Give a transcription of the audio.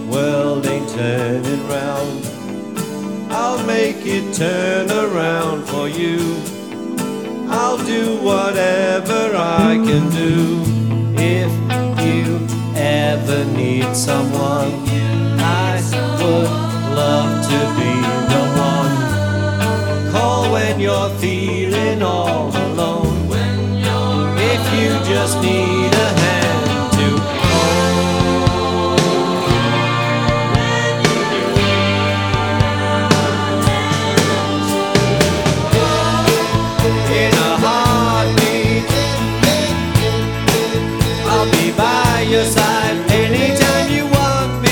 world ain't turning round. I'll make it turn around for you. I'll do whatever I can do. If you ever need someone, I would love to be the one. Call when you're feeling all alone. If you just need